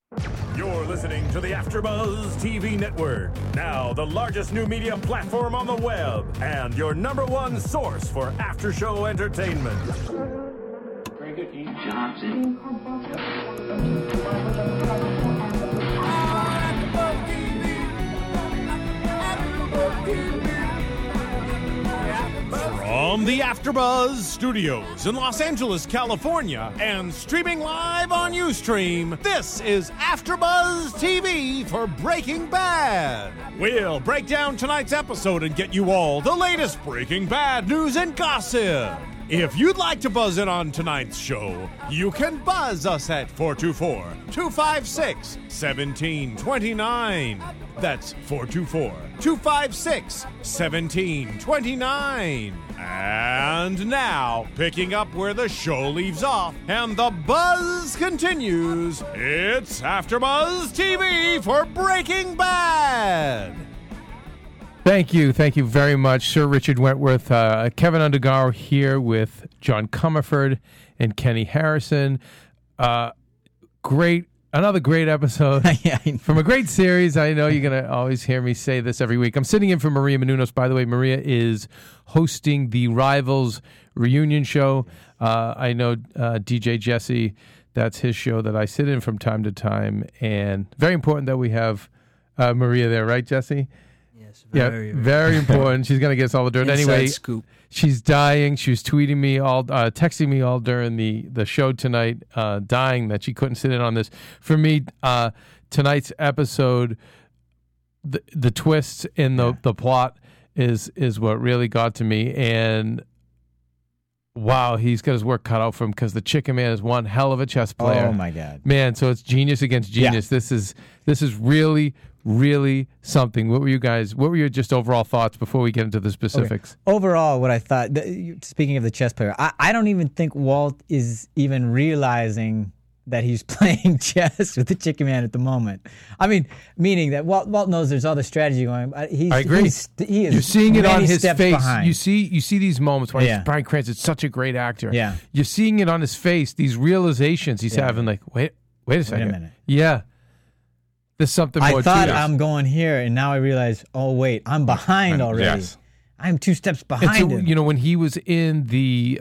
You're listening to the AfterBuzz TV Network, now the largest new media platform on the web, and your number one source for after-show entertainment. Very good, Dean Johnson. From the AfterBuzz Studios in Los Angeles, California, and streaming live on Ustream, this is AfterBuzz TV for Breaking Bad. We'll break down tonight's episode and get you all the latest Breaking Bad news and gossip. If you'd like to buzz in on tonight's show, you can buzz us at 424-256-1729. That's 424-256-1729. And now, picking up where the show leaves off and the buzz continues, it's AfterBuzz TV for Breaking Bad. Thank you very much, Sir Richard Wentworth. Kevin Undergaro here with John Comerford and Kenny Harrison. Another great episode from a great series. I know you're going to always hear me say this every week. I'm sitting in for Maria Menounos. By the way, Maria is hosting the Rivals reunion show. I know DJ Jesse, that's his show that I sit in from time to time. And very important that we have Maria there, right, Jesse? Yes, very important. She's going to get us all the dirt. Anyway, scoop. She's dying. She was texting me all during the show tonight, dying that she couldn't sit in on this. For me, tonight's episode, the twists in the plot is what really got to me. And wow, he's got his work cut out for him because the Chicken Man is one hell of a chess player. Oh my God, man! So it's genius against genius. Yeah. This is really something. What were your just overall thoughts before we get into the specifics? Okay. Overall, what I thought, speaking of the chess player, I don't even think Walt is even realizing that he's playing chess with the Chicken Man at the moment. I mean, meaning that Walt knows there's other strategy going. I agree. You're seeing it on his face. Behind. You see these moments when Bryan Cranston's such a great actor. Yeah. You're seeing it on his face, these realizations he's having, like, wait a second. Wait a minute. Yeah. There's something more to I thought this. I'm going here, and now I realize, oh, wait, I'm behind already. Yes. I'm 2 steps behind him. You know, when he was in the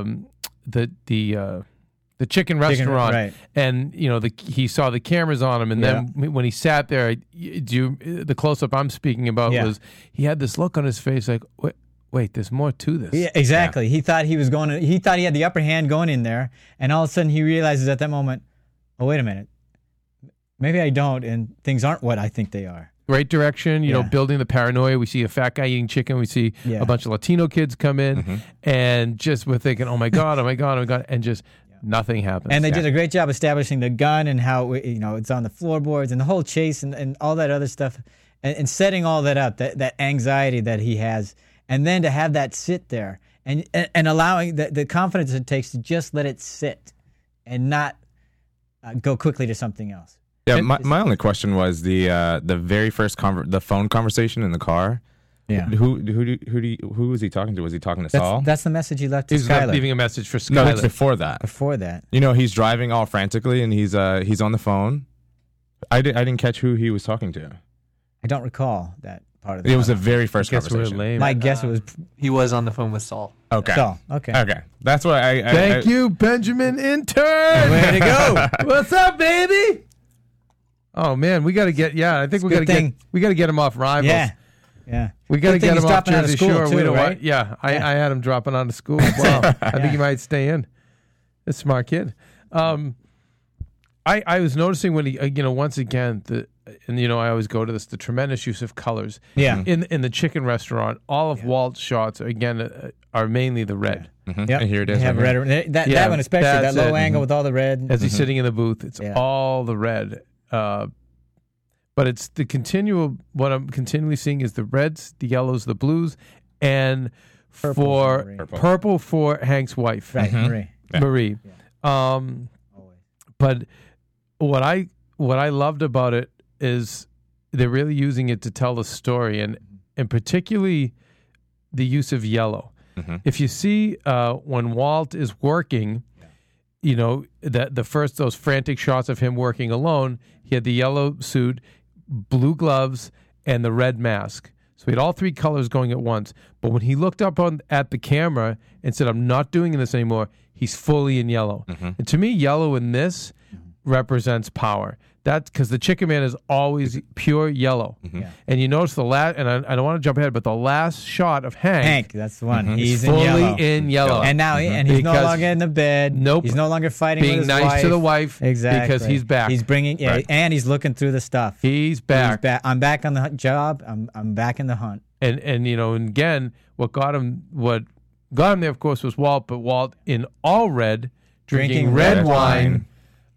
chicken restaurant, right. and you know he saw the cameras on him, and then when he sat there, the close-up I'm speaking about was he had this look on his face, like, wait, there's more to this. Yeah, exactly. He thought he thought he had the upper hand going in there, and all of a sudden he realizes at that moment, oh, wait a minute. Maybe I don't, and things aren't what I think they are. Great direction, you know, building the paranoia. We see a fat guy eating chicken. We see a bunch of Latino kids come in, and just we're thinking, oh my God, and just nothing happens. And they did a great job establishing the gun and how it's on the floorboards and the whole chase and all that other stuff, and setting all that up, that anxiety that he has, and then to have that sit there and allowing the confidence it takes to just let it sit and not go quickly to something else. Yeah, my only question was the very first the phone conversation in the car. Yeah, who was he talking to? Was he talking to Saul? That's the message he left to He's Skyler. leaving a message for Skyler. No, it's before that. Before that, you know, he's driving all frantically and he's on the phone. I didn't catch who he was talking to. I don't recall that part of it. It was the very first conversation. Lame. My guess it was he was on the phone with Saul. Okay. Saul. Okay. That's what I Thank you, Benjamin Intern. Way to go. What's up, baby? Oh man, we got to get. Yeah, I think we got to get him off Rivals. Yeah. We got to get him off Jersey Shore. Too, right? I had him dropping out of school. Wow, I think he might stay in. A smart kid. I was noticing when he, once again, I always go to this, the tremendous use of colors. Yeah. In the chicken restaurant, all of Walt's shots again are mainly the red. Yep. And here it is. Have red. That one especially, that low angle with all the red. As he's sitting in the booth, it's all the red. But it's the continual. What I'm continually seeing is the reds, the yellows, the blues, and purple for Hank's wife, right? Marie. Yeah. But what I loved about it is they're really using it to tell the story, and particularly the use of yellow. Mm-hmm. If you see when Walt is working, that those frantic shots of him working alone, he had the yellow suit, blue gloves, and the red mask. So he had all three colors going at once. But when he looked up at the camera and said, "I'm not doing this anymore," he's fully in yellow. And to me, yellow in this represents power. That's because the Chicken Man is always pure yellow. Yeah. And you notice the last, and I don't want to jump ahead, but the last shot of Hank, that's the one. He's fully in yellow. And now and he's no Because- longer in the bed. Nope. He's no longer fighting being with his nice wife. to the wife, Exactly. because he's back. He's bringing, and he's looking through the stuff. He's back. I'm back on the job. I'm back in the hunt. And again, what got him there, of course, was Walt. But Walt in all red, drinking red wine.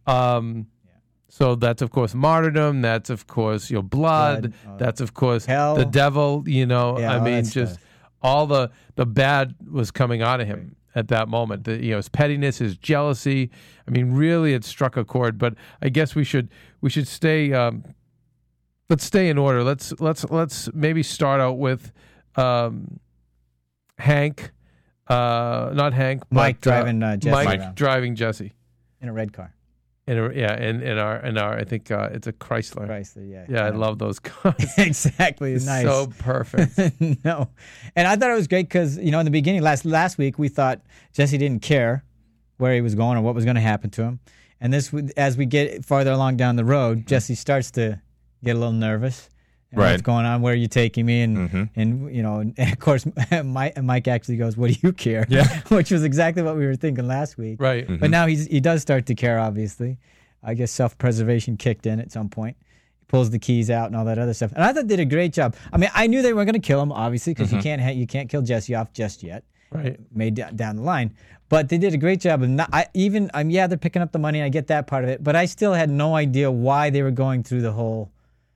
So that's of course martyrdom. That's of course blood. That's of course hell. The devil. I all mean, that just stuff. all the bad was coming out of him at that moment. His pettiness, his jealousy. I mean, really, it struck a chord. But I guess we should stay. Let's stay in order. Let's maybe start out with Hank, not Hank, Mike but, driving Jesse Mike around. Driving Jesse In a red car. in our I think it's a Chrysler. Chrysler, yeah. Yeah, I love those cars. Exactly. It's Nice. so perfect. No. And I thought it was great because, in the beginning, last week, we thought Jesse didn't care where he was going or what was going to happen to him. And as we get farther along down the road, Jesse starts to get a little nervous. And Right. What's going on? Where are you taking me? And and of course, Mike actually goes, "What do you care?" Yeah. Which was exactly what we were thinking last week. Right. But now he does start to care. Obviously, I guess self-preservation kicked in at some point. He pulls the keys out and all that other stuff. And I thought they did a great job. I mean, I knew they weren't going to kill him, obviously, because you can't kill Jesse off just yet. Right. Made down the line. But they did a great job of not. They're picking up the money. I get that part of it. But I still had no idea why they were going through the whole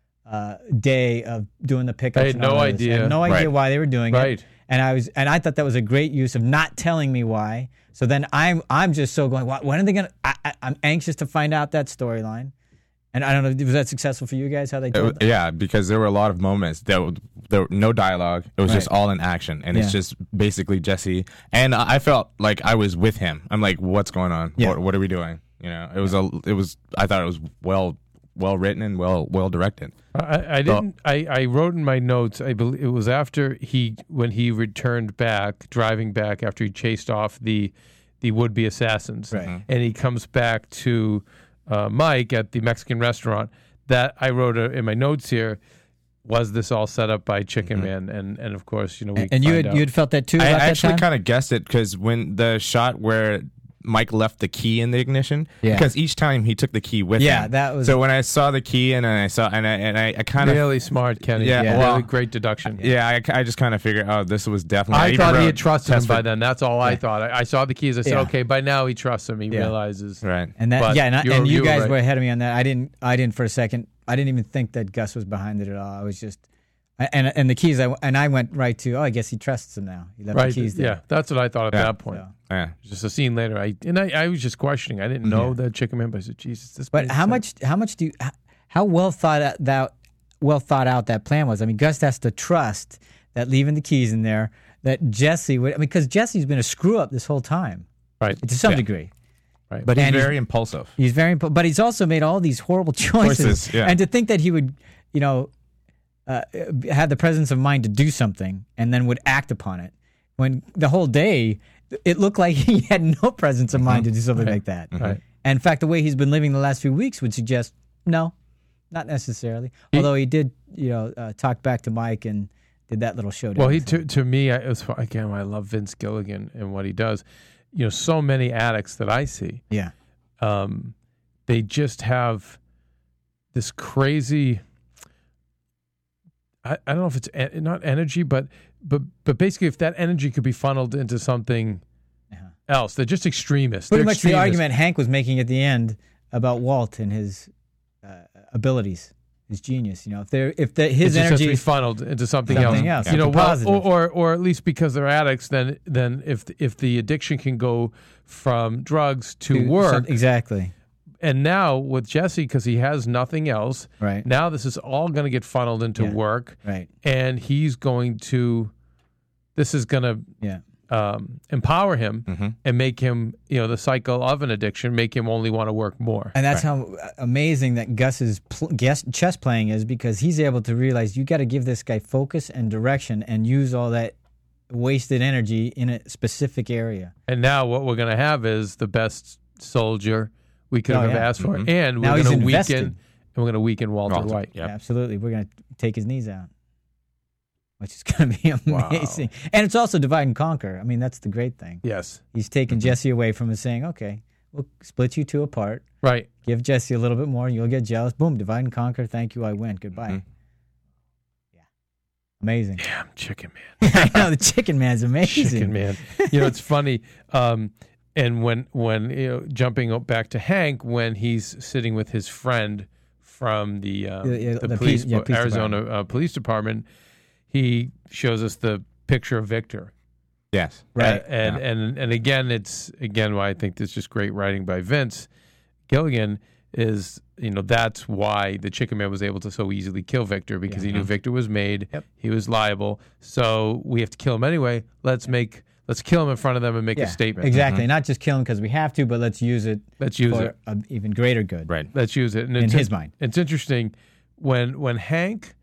day of doing the pickups. I had and all no of this. I idea. had no idea Right. why they were doing Right. it. And I thought that was a great use of not telling me why. So then I'm just so going. When are they gonna? I'm anxious to find out that storyline. And I don't know, was that successful for you guys? How they told that? Yeah, because there were a lot of moments there were no dialogue. It was just all in action, and it's just basically Jesse. And I felt like I was with him. I'm like, what's going on? Yeah. What are we doing? It was. I thought it was well written and well directed. I didn't. I wrote in my notes. I believe it was after when he returned back, driving back after he chased off the would-be assassins, Right. and he comes back to Mike at the Mexican restaurant. That I wrote in my notes here. Was this all set up by Chicken Man? And of course, we And you find out. had felt that too. I About that actually time? kind of guessed it because when the shot where Mike left the key in the ignition, Yeah. because each time he took the key with him. Yeah, that was- So when I saw the key and I kind of really smart, Kenny. Yeah, really well, great deduction. I just kind of figured, this was definitely. I even thought he wrote had trusted him test by for- then. That's all I thought. I saw the keys. I said, Yeah. okay, by now he trusts him. He realizes. Right. And that, But and you were guys right. were ahead of me on that. I didn't for a second. I didn't even think that Gus was behind it at all. I was just, and the keys. I went right to. I guess he trusts him now. He left Right. the keys there. Yeah, that's what I thought at Yeah. that point. So. Yeah. Just a scene later. I was just questioning. I didn't know that Chicken Man, but I said, Jesus, this. But made how sense. much do you? How well thought out that plan was? I mean, Gus has to trust that leaving the keys in there, that Jesse would. I mean, because Jesse's been a screw up this whole time, Right. to some Yeah. degree. Right. But he's And very impulsive. He's very, but he's also made all these horrible choices. Yeah. And to think that he would, have the presence of mind to do something and then would act upon it, when the whole day it looked like he had no presence of mind to do something like that. Right. And in fact, the way he's been living the last few weeks would suggest no, not necessarily. Although he did, talk back to Mike and did that little showdown. Well, to me, it was again. I love Vince Gilligan and what he does. So many addicts that I see, yeah, they just have this crazy. I don't know if it's not energy, but basically, if that energy could be funneled into something else, they're just extremists. pretty They're much the extremists. argument Hank was making at the end about Walt and his abilities, his genius. His It just has energy to be funneled into something Something else. else, something positive. Or at least because they're addicts, then if the addiction can go from drugs to work, exactly. and now with Jesse, because he has nothing else, Right. now this is all going to get funneled into Yeah. work, Right. and he's going to. This is going to. Yeah. empower him and make him, the cycle of an addiction, make him only want to work more. And that's how amazing that Gus's chess playing is, because he's able to realize you got to give this guy focus and direction and use all that wasted energy in a specific area. And now what we're going to have is the best soldier we could have asked for. And Now we're he's going to invested. weaken Walter White. Yep. Yeah, absolutely. We're going to take his knees out, which is going to be amazing. And it's also divide and conquer. I mean, that's the great thing. Yes. He's taking Jesse away from us, saying, okay, we'll split you two apart. Right. Give Jesse a little bit more. You'll get jealous. Boom, divide and conquer. Thank you, I win. Goodbye. Yeah. Amazing. Damn, Chicken Man. I know, the Chicken Man's amazing. Chicken Man. It's funny. And when jumping back to Hank, when he's sitting with his friend from the police, Arizona Police Department, he shows us the picture of Victor. Yes. Right. And again, why I think this is just great writing by Vince Gilligan is, that's why the Chicken Man was able to so easily kill Victor, because he knew Victor was made. Yep. He was liable. So we have to kill him anyway. Let's kill him in front of them and make a statement. Exactly. Not just kill him because we have to, but let's use it for an even greater good. Right. Let's use it. And in his mind. It's interesting when Hank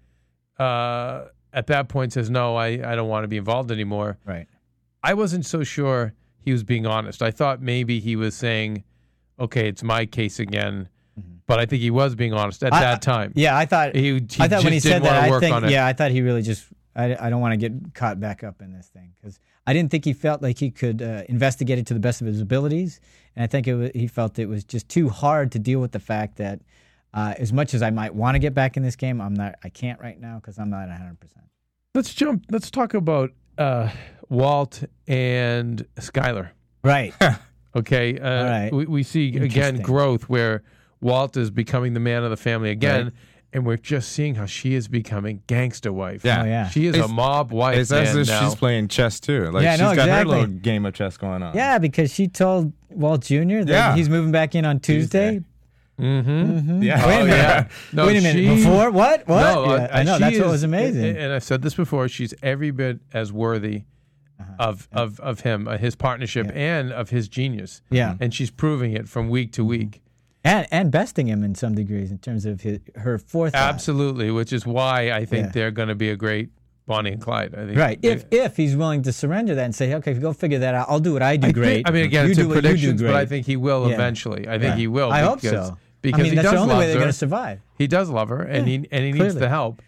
at that point says, no, I don't want to be involved anymore. Right. I wasn't so sure he was being honest. I thought maybe he was saying, okay, it's my case again. But I think he was being honest at that time. Yeah, I thought he thought when he said that, I thought he really just, I don't want to get caught back up in this thing, because I didn't think he felt like he could investigate it to the best of his abilities, and I think he felt it was just too hard to deal with the fact that as much as I might want to get back in this game, I can't right now because I'm not 100%. Let's talk about Walt and Skyler. Right. Okay. All right. We see again growth where Walt is becoming the man of the family again. Right. And we're just seeing how she is becoming gangster wife. Yeah. Oh, yeah. She is a mob wife. It's as if she's playing chess too. Like she's got her little game of chess going on. Yeah, because she told Walt Jr. that he's moving back in on Tuesday. Mm-hmm. Yeah. Wait a minute. Yeah. No, wait a minute. Before what? No, yeah, I know. That's what was amazing. And I've said this before. She's every bit as worthy of him, his partnership, and of his genius. Yeah. And she's proving it from week to week. And besting him in some degrees in terms of her forethought. Absolutely, which is why I think they're going to be a great Bonnie and Clyde. I think. Right. If he's willing to surrender that and say, okay, go figure that out. I'll do what I do great. Again, it's in predictions, but I think he will eventually. I think he will. I hope so. Because that's the only way they're going to her. Survive. He does love her, and he needs the help.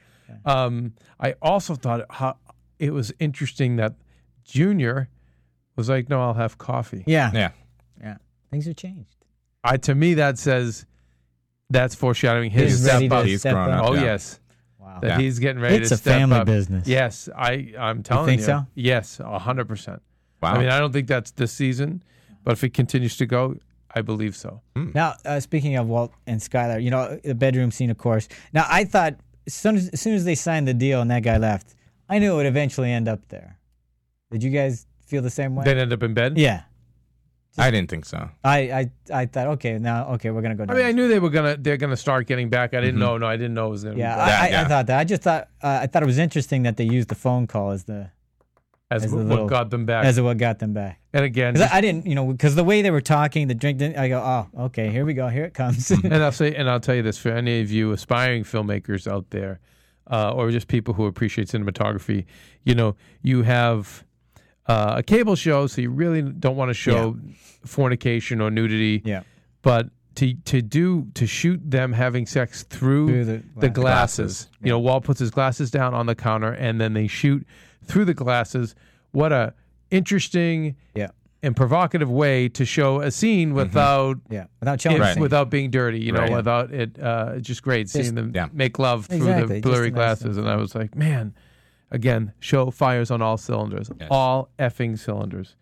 I also thought it was interesting that Junior was like, "No, I'll have coffee." Yeah. Things have changed. To me, that says that's foreshadowing his step up. He's grown up. Oh yes, wow. That he's getting ready to step up. It's a family business. Yes, I'm telling you. Think so? Yes, 100%. Wow. I mean, I don't think that's this season, but if it continues to go, I believe so. Now, speaking of Walt and Skyler, the bedroom scene, of course. Now, I thought as soon as they signed the deal and that guy left, I knew it would eventually end up there. Did you guys feel the same way? They'd end up in bed? Yeah. I didn't think so. I thought, we're gonna go down. I mean, I knew they're gonna start getting back. I didn't know. No, I didn't know it was gonna. Yeah, I thought that. I just thought it was interesting that they used the phone call as what got them back. As what got them back. And again, I didn't, because the way they were talking, the drink, I go, oh, okay, here we go, here it comes. And I'll tell you this, for any of you aspiring filmmakers out there, or just people who appreciate cinematography, you have a cable show, so you really don't want to show fornication or nudity. Yeah. But to shoot them having sex through the glasses. Walt puts his glasses down on the counter, and then they shoot through the glasses. What a interesting and provocative way to show a scene without showing without being dirty. Without it. Just great seeing them make love through the blurry glasses, and I was like, man. Again, show fires on all cylinders, all effing cylinders.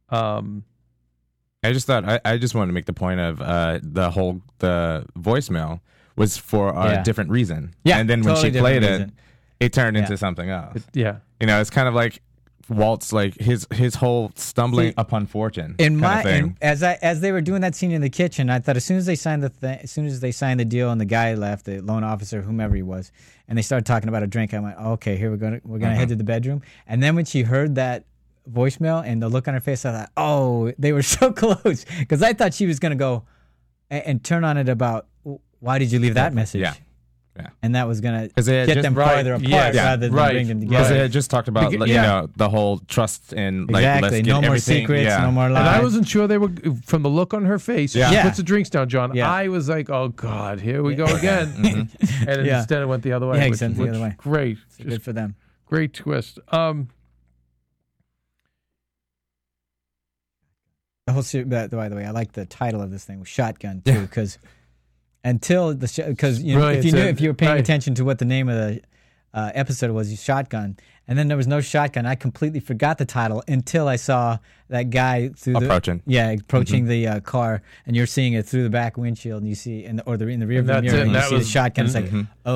I just thought I just wanted to make the point of the voicemail was for a different reason. Yeah, and then when she played it, it turned into something else. It's kind of like Walt's like his whole stumbling upon fortune. As they were doing that scene in the kitchen, I thought as soon as they signed the deal and the guy left, the loan officer, whomever he was, and they started talking about a drink, I went, okay, here we're gonna head to the bedroom. And then when she heard that voicemail and the look on her face, I thought, oh, they were so close. Because I thought she was going to go and turn on it about, why did you leave that message? Yeah. And that was going to get them farther apart rather than bring them together. Because they had just talked about, the whole trust and let's get no more secrets, no more lies. And I wasn't sure they were, from the look on her face, she puts the drinks down, John. Yeah. I was like, oh, God, here we go again. And instead it went the other way. Yeah, the other way. Great. Good for them. Great twist. The whole series, by the way, I like the title of this thing, Shotgun, too, because if you were paying attention to what the name of the episode was, Shotgun, and then there was no shotgun. I completely forgot the title until I saw that guy approaching the car, and you're seeing it through the back windshield, and you see in the rear view mirror, and you see the shotgun. It's like,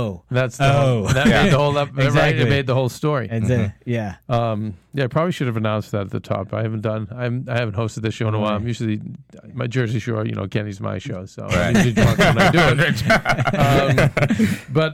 that made the whole exactly. Right? It made the whole story. Yeah. I probably should have announced that at the top. I haven't hosted this show in a while. I'm usually my Jersey Shore. Kenny's my show, so I'm usually drunk when I do it. But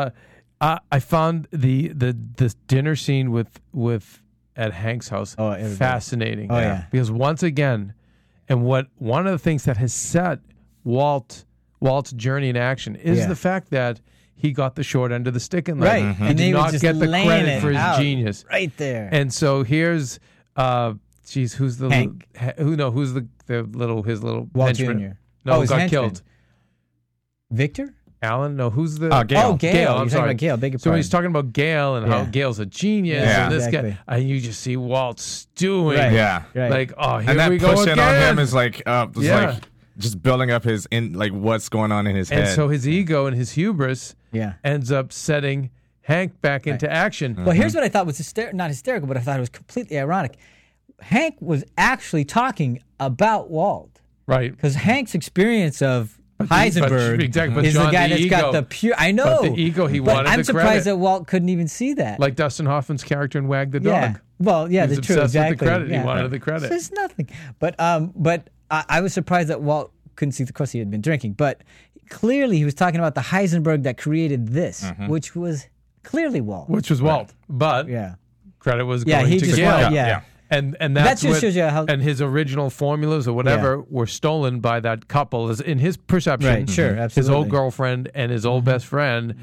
I found this dinner scene with at Hank's house fascinating. Because once again, and one of the things that has set Walt's journey in action is the fact that he got the short end of the stick in life. Right. He did not get the credit for his genius. Right there. And so here's who's the Hank? Who's the little Walt henchman? Jr. No, who got henchman. killed? Victor? Alan? No, who's the... Gail. Oh, Gail. You're talking about Gail. So he's talking about Gail and how Gail's a genius and this guy. And you just see Walt stewing. Right. Yeah. Right. Like, oh, here and that we go pushing again. on him is like just building up his what's going on in his head. And so his ego and his hubris ends up setting Hank back into action. Well, here's what I thought was not hysterical, but I thought it was completely ironic. Hank was actually talking about Walt. Right. Because Hank's experience of Heisenberg is the guy that's got the pure... I know. But the ego, he wanted the credit. I'm surprised that Walt couldn't even see that. Like Dustin Hoffman's character in Wag the Dog. Well, yeah, that's true. Exactly. With the credit. He wanted the credit. There's nothing. But I was surprised that Walt couldn't see. Of course, he had been drinking. But clearly, he was talking about the Heisenberg that created this, which was clearly Walt. Which was Walt. But credit was going to Gail. And that just shows you how. And his original formulas or whatever were stolen by that couple, as in his perception. Right, sure, absolutely. His old girlfriend and his old best friend,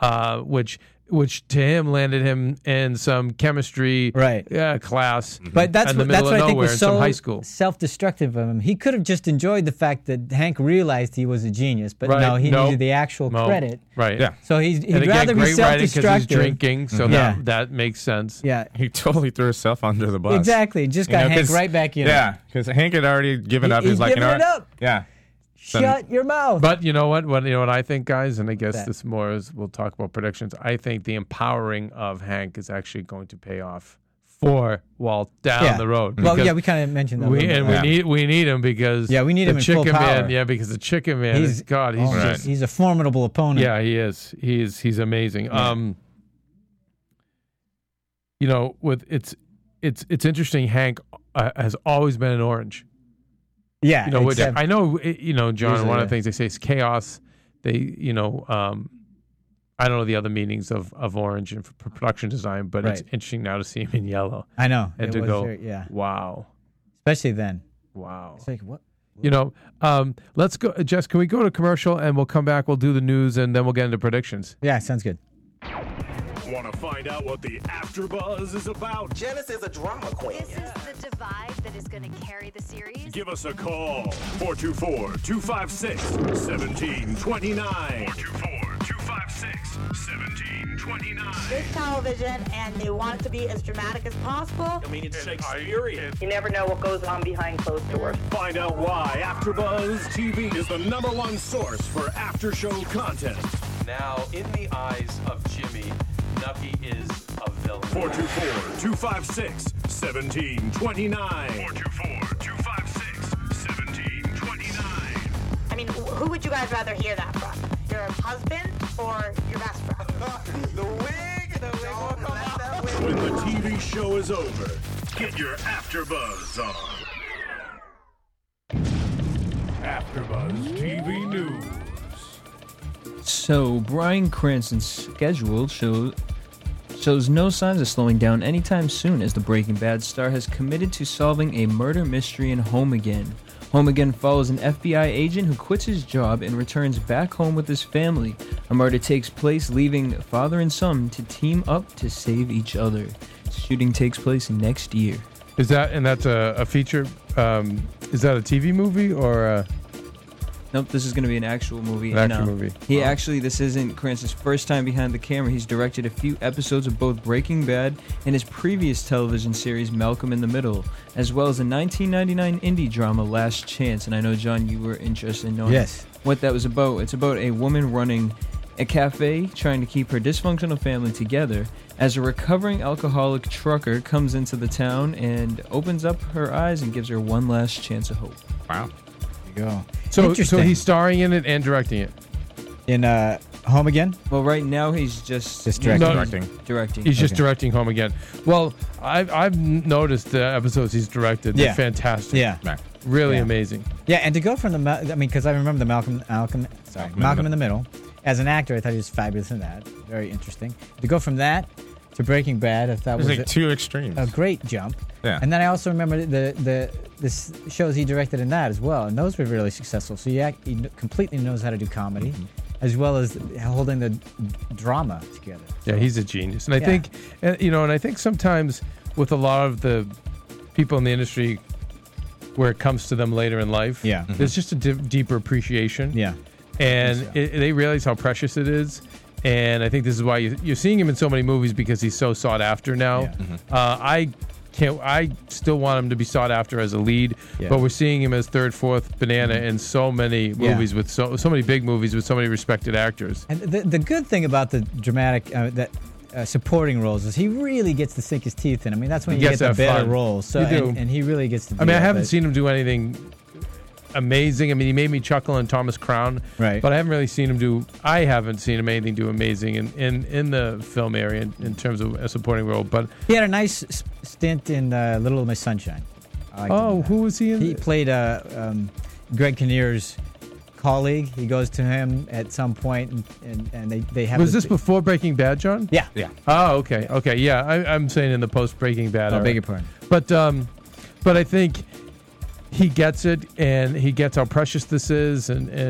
which to him landed him in some chemistry class. But that's what I think was so high school. Self-destructive of him. He could have just enjoyed the fact that Hank realized he was a genius, but no, he needed the actual credit. Right. Yeah. So he'd rather be self-destructive. Because he's drinking, so that makes sense. Yeah. He totally threw himself under the bus. Exactly. Just got Hank right back in. Yeah, because Hank had already given up. He's like, given it up. Yeah. Shut your mouth. But you know what? You know what I think, guys, and I guess this more is we'll talk about predictions. I think the empowering of Hank is actually going to pay off for Walt down the road. Well, we kind of mentioned that. We need him because we need him in full power. Because the Chicken Man he's a formidable opponent. Yeah, he is. He's amazing. Yeah. It's interesting. Hank has always been an orange. Yeah, which I know. John. One of the things they say is chaos. They, I don't know the other meanings of orange and for production design, but it's interesting now to see him in yellow. I know, and to go, wow, especially then. Wow, it's like what? Let's go, Jess. Can we go to commercial and we'll come back? We'll do the news and then we'll get into predictions. Yeah, sounds good. Want to find out what the AfterBuzz is about? Janice is a drama queen. This is the divide that is going to carry the series. Give us a call. 424-256-1729. 424-256-1729. It's television, and they want it to be as dramatic as possible. I mean, it's Shakespearean. You never know what goes on behind closed doors. Find out why AfterBuzz TV is the #1 source for after-show content. Now, in the eyes of Jimmy, Nucky is a villain. 424-256-1729. 424-256-1729. I mean, who would you guys rather hear that from? Your husband or your best friend? The wig will come out. When the TV show is over, get your AfterBuzz on. AfterBuzz TV News. So, Bryan Cranston's scheduled shows no signs of slowing down anytime soon as the Breaking Bad star has committed to solving a murder mystery in Home Again. Home Again follows an FBI agent who quits his job and returns back home with his family. A murder takes place, leaving father and son to team up to save each other. Shooting takes place next year. Is that, and that's a feature, is that a TV movie or Nope, this is going to be an actual movie. An actual movie. This isn't Krantz's first time behind the camera. He's directed a few episodes of both Breaking Bad and his previous television series Malcolm in the Middle, as well as the 1999 indie drama Last Chance. And I know, John, you were interested in knowing what that was about. It's about a woman running a cafe trying to keep her dysfunctional family together as a recovering alcoholic trucker comes into the town and opens up her eyes and gives her one last chance of hope. Wow. Go. So he's starring in it and directing it. In Home Again? Well, right now he's just directing. He's just directing Home Again. Well, I've noticed the episodes he's directed. They're fantastic. Yeah. Really amazing. Yeah, and to go from because I remember the Malcolm in the Middle. As an actor, I thought he was fabulous in that. Very interesting. To go from that to Breaking Bad, I thought was like two extremes. A great jump. Yeah. And then I also remember the shows he directed in that as well, and those were really successful. So he completely knows how to do comedy, as well as holding the drama together. Yeah, he's a genius, and I think, and I think sometimes with a lot of the people in the industry, where it comes to them later in life, there's just a deeper appreciation. Yeah. And they realize how precious it is. And I think this is why you're seeing him in so many movies, because he's so sought after now. Yeah. I still want him to be sought after as a lead, but we're seeing him as third, fourth banana in so many movies with so many big movies with so many respected actors. And the good thing about the dramatic supporting roles is he really gets to sink his teeth in. I mean, that's when you get the better roles. So and he really gets to do I haven't seen him do anything amazing. I mean, he made me chuckle in Thomas Crown, right? But I haven't seen him anything do amazing in the film area in terms of a supporting role. But he had a nice stint in Little Miss Sunshine. Who was he in? He played Greg Kinnear's colleague. He goes to him at some point, and they have. Was this before Breaking Bad, John? Yeah. Oh, okay, yeah. I'm saying in the post Breaking Bad. I beg your pardon. But I think he gets it, and he gets how precious this is,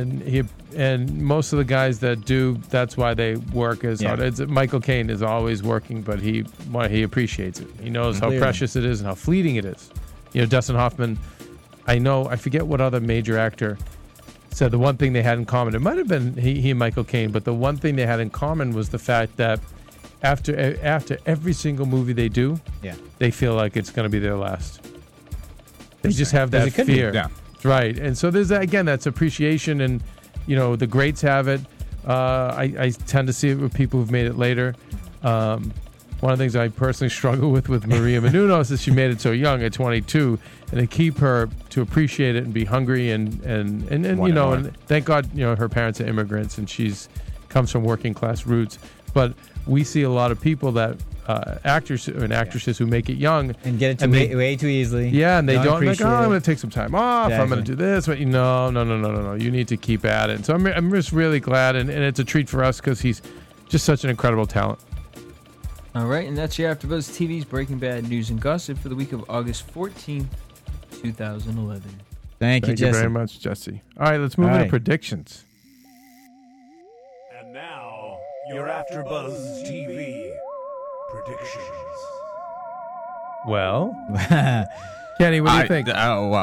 and most of the guys that do, that's why they work as hard. Michael Caine is always working, but he appreciates it. He knows how precious it is and how fleeting it is. Dustin Hoffman, I forget what other major actor said the one thing they had in common. It might have been he and Michael Caine, but the one thing they had in common was the fact that after every single movie they do, they feel like it's going to be their last. They just have that fear. Yeah. Right. And so there's, again, that's appreciation, and, the greats have it. I tend to see it with people who've made it later. One of the things I personally struggle with Maria Menounos is she made it so young at 22, and to keep her to appreciate it and be hungry and thank God, her parents are immigrants and she's comes from working class roots. But we see a lot of people that actors and actresses who make it young and get it way too easily. Yeah, and they don't like, I'm going to take some time off. Exactly. I'm going to do this. But no. You need to keep at it. And so I'm just really glad, and it's a treat for us because he's just such an incredible talent. All right, and that's your AfterBuzz TV's Breaking Bad news and gossip for the week of August 14th, 2011. Thank you, Jesse. Thank you very much, Jesse. All right, let's move into predictions. And now, your AfterBuzz TV predictions. Well, Kenny, what do you think?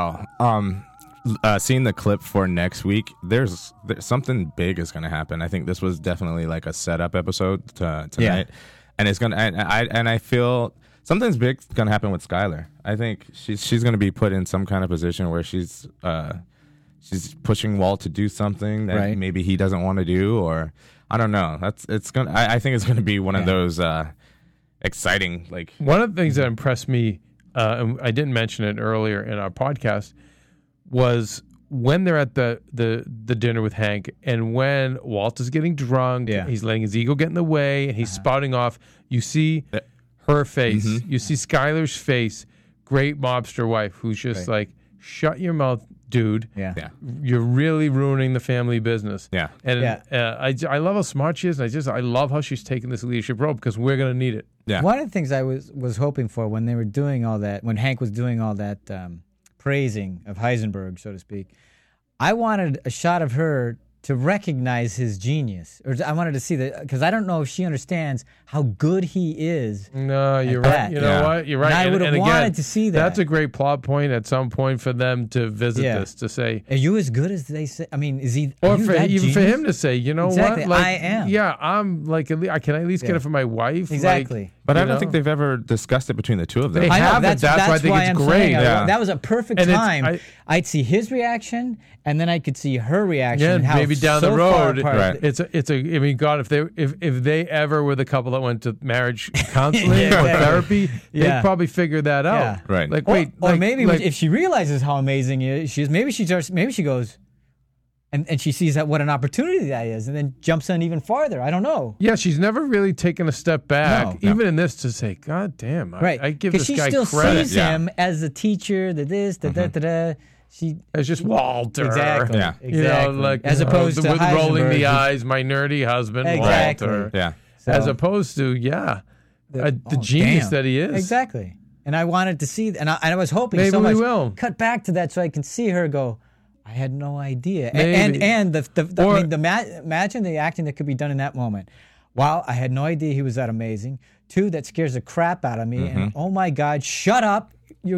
Seeing the clip for next week, there's something big is going to happen. I think this was definitely like a setup episode tonight, and it's going to. And I feel something's big going to happen with Skyler. I think she's going to be put in some kind of position where she's pushing Walt to do something that maybe he doesn't want to do, or I don't know. I think it's going to be one of those exciting. Like, one of the things that impressed me, and I didn't mention it earlier in our podcast, was when they're at the dinner with Hank, and when Walt is getting drunk, he's letting his ego get in the way, and he's spouting off. You see her face. Mm-hmm. You see Skyler's face, great mobster wife, who's just like, shut your mouth, dude. Yeah. You're really ruining the family business. Yeah. And I love how smart she is, and I love how she's taking this leadership role because we're going to need it. Yeah. One of the things I was hoping for when they were doing all that, when Hank was doing all that praising of Heisenberg, so to speak, I wanted a shot of her to recognize his genius, or I wanted to see that, because I don't know if she understands how good he is. No, you're right. You know what? You're right. And I would have wanted to see that. That's a great plot point at some point for them to visit this, to say, "Are you as good as they say?" I mean, is he? Or for him to say, you know exactly, what? Like, I am. Yeah, I'm like, can I at least get it for my wife? Exactly. Like, but I don't think they've ever discussed it between the two of them. They haven't. That's why I think it's great. That was a perfect time. I'd see his reaction, and then I could see her reaction. Yeah, maybe down the road. Right. I mean, God, if they ever were the couple that went to marriage counseling or therapy, they'd probably figure that out. Yeah. Right. Like, wait, or maybe if she realizes how amazing she is, maybe she goes, and she sees that what an opportunity that is, and then jumps in even farther. I don't know. Yeah, she's never really taken a step back, even in this, to say, God damn, I give this guy credit. Because she still sees him as the teacher, It's just Walter. Exactly. Yeah. Exactly. You know, like, as opposed to with rolling the Heisenberg, eyes, my nerdy husband, exactly. Walter. Yeah. So, as opposed to, the genius that he is. Exactly. And I wanted to see, and I was hoping maybe so much. We will cut back to that so I can see her go, I had no idea. Maybe. And imagine the acting that could be done in that moment. Wow, I had no idea he was that amazing. 2, that scares the crap out of me. Mm-hmm. And oh my God, shut up.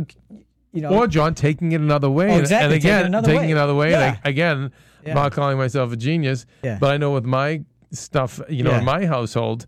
Or John taking it another way. Oh, exactly. And again, taking it another way. Yeah. I'm not calling myself a genius, but I know with my stuff, in my household,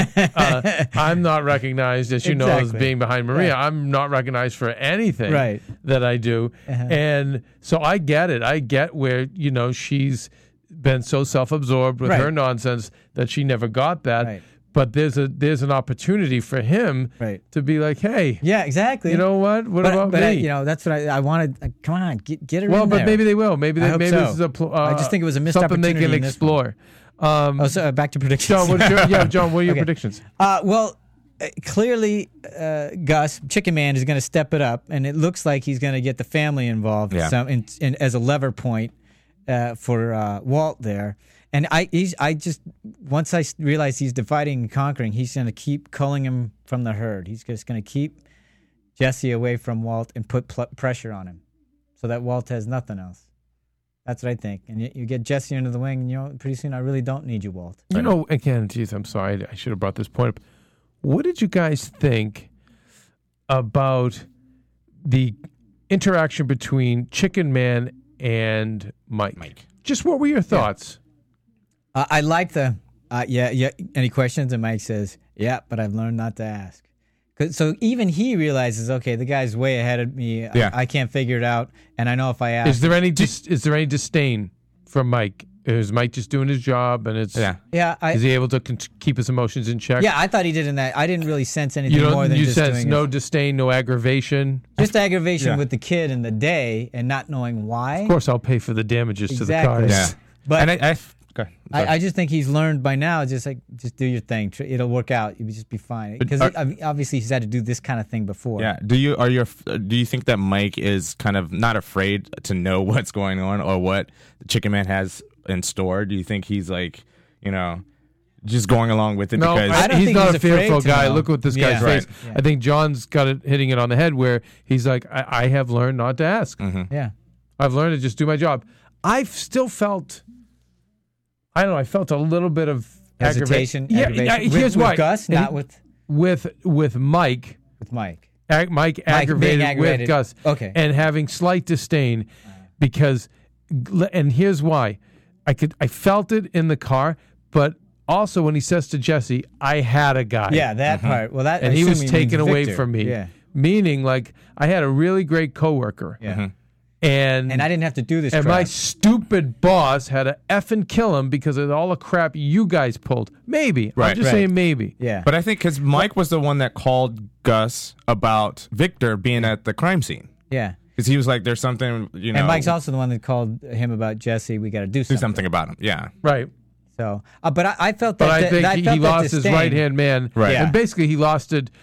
I'm not recognized, as you know, as being behind Maria. Right. I'm not recognized for anything that I do. And so I get it. I get where, she's been so self-absorbed with her nonsense that she never got that. Right. But there's an opportunity for him to be like, hey, exactly. You know what? What about me? That's what I wanted. Come on, get it in there. Well, but maybe they will. Maybe so. This is I just think it was a missed something opportunity they can explore. So back to predictions. John, what are your predictions? Clearly, Gus, Chicken Man, is going to step it up, and it looks like he's going to get the family involved as a lever point for Walt there. And I just once I realized he's dividing and conquering, he's going to keep culling him from the herd. He's just going to keep Jesse away from Walt and put pressure on him, so that Walt has nothing else. That's what I think. And you get Jesse under the wing, and pretty soon I really don't need you, Walt. Again, geez, I'm sorry, I should have brought this point up. What did you guys think about the interaction between Chicken Man and Mike? Just what were your thoughts? I like the, any questions? And Mike says, but I've learned not to ask. So even he realizes, okay, the guy's way ahead of me. I can't figure it out. And I know if I ask. Is there any disdain from Mike? Is Mike just doing his job? And it's is he able to keep his emotions in check? Yeah, I thought he did in that. I didn't really sense anything more than just doing it. You sense no disdain, no aggravation? Just aggravation with the kid in the day and not knowing why. Of course, I'll pay for the damages to the cars. Yeah. But I just think he's learned by now, just do your thing. It'll work out. You'll just be fine. Because obviously he's had to do this kind of thing before. Yeah. Do you think that Mike is kind of not afraid to know what's going on or what the Chicken Man has in store? Do you think he's like, just going along with it? No, because he's not a fearful guy. Look at this guy's face. Yeah. I think John's got it hitting it on the head where he's like, I have learned not to ask. Mm-hmm. Yeah. I've learned to just do my job. I've still felt... I don't know. I felt a little bit of hesitation. Here's why. With Gus, not with Mike. With Mike. Mike aggravated with Gus. Okay. And having slight disdain because, and here's why. I felt it in the car, but also when he says to Jesse, "I had a guy." Yeah, that part. Well, that and he was taken away from me. Yeah. Meaning, like I had a really great coworker. Yeah. Mm-hmm. And I didn't have to do this and crap. My stupid boss had to effing kill him because of all the crap you guys pulled. Maybe. Right. I'm just saying maybe. Yeah. But I think because Mike was the one that called Gus about Victor being at the crime scene. Yeah. Because he was like, there's something, And Mike's also the one that called him about Jesse. We got to do something about him. Yeah. Right. So, but I felt that. But I think he lost his right-hand man. Right. Yeah. And basically he lost it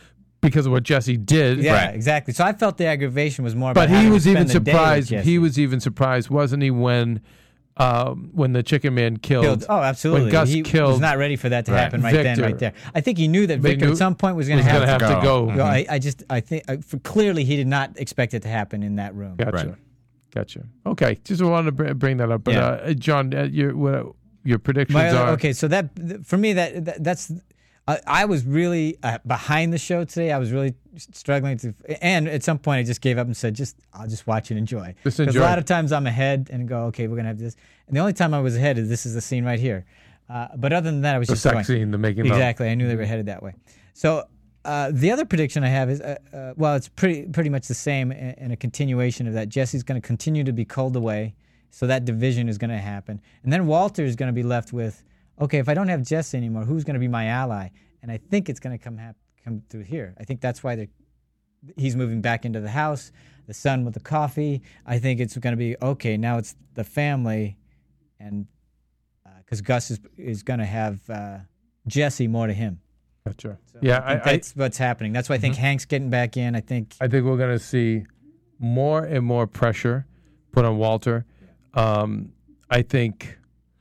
because of what Jesse did. Yeah, exactly. So I felt the aggravation was more about. But he was even surprised. He was even surprised, wasn't he, when the Chicken Man killed? Oh, absolutely. When Gus he killed, was not ready for that to happen right there. I think he knew that Victor at some point was going to have to go. Mm-hmm. I think clearly he did not expect it to happen in that room. Gotcha. Okay, just wanted to bring that up. But John, your predictions are okay. So that for me that's. I was really behind the show today. I was really struggling and at some point I just gave up and said, I'll just watch and enjoy. Because a lot of times I'm ahead and go, okay, we're gonna have this. And the only time I was ahead is this is the scene right here. But other than that, I was the just sex scene, the making exactly. I knew they were headed that way. So the other prediction I have is, it's pretty much the same and a continuation of that. Jesse's going to continue to be culled away, so that division is going to happen, and then Walter is going to be left with, okay, if I don't have Jesse anymore, who's going to be my ally? And I think it's going to come through here. I think that's why he's moving back into the house, the son with the coffee. I think it's going to be, okay, now it's the family, and because Gus is going to have Jesse more to him. Gotcha. So that's what's happening. That's why I think Hank's getting back in. I think we're going to see more and more pressure put on Walter. Yeah. I think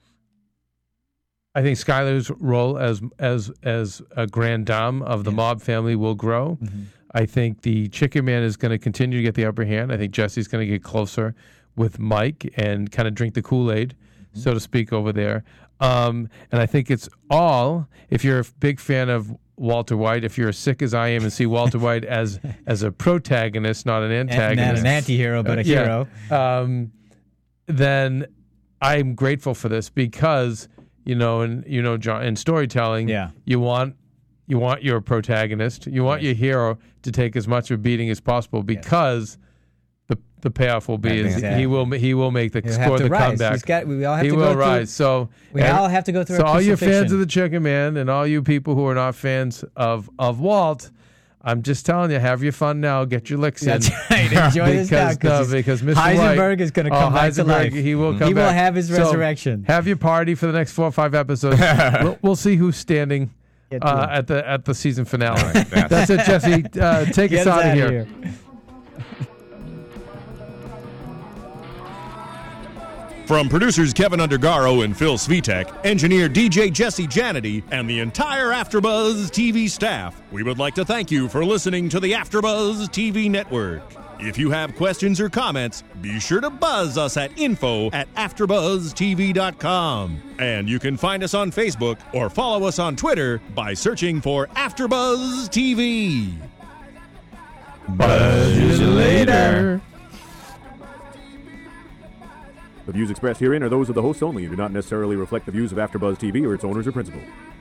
Skyler's role as a grand dame of the mob family will grow. Mm-hmm. I think the Chicken Man is going to continue to get the upper hand. I think Jesse's going to get closer with Mike and kind of drink the Kool-Aid, so to speak, over there. And I think it's all, if you're a big fan of Walter White, if you're as sick as I am and see Walter White as a protagonist, not an antagonist. Not an anti-hero, but a hero. Then I'm grateful for this because... John, in storytelling, you want your protagonist, you want your hero to take as much of a beating as possible because the payoff will be he will make the score the comeback. We all have he to will go rise. So we all have to go through. So all your fans of the Chicken Man and all you people who are not fans of Walt, I'm just telling you, have your fun now. Get your licks in. That's right. Enjoy this now because Mr. Heisenberg is going to come back to life. He will come back. He will have his resurrection. Have your party for the next 4 or 5 episodes. we'll see who's standing at the season finale. Right, that's it, Jesse. Take us out of here. From producers Kevin Undergaro and Phil Svitek, engineer DJ Jesse Janity, and the entire AfterBuzz TV staff, we would like to thank you for listening to the AfterBuzz TV network. If you have questions or comments, be sure to buzz us at info@AfterBuzzTV.com. And you can find us on Facebook or follow us on Twitter by searching for AfterBuzz TV. Buzz you later. The views expressed herein are those of the hosts only and do not necessarily reflect the views of AfterBuzz TV or its owners or principals.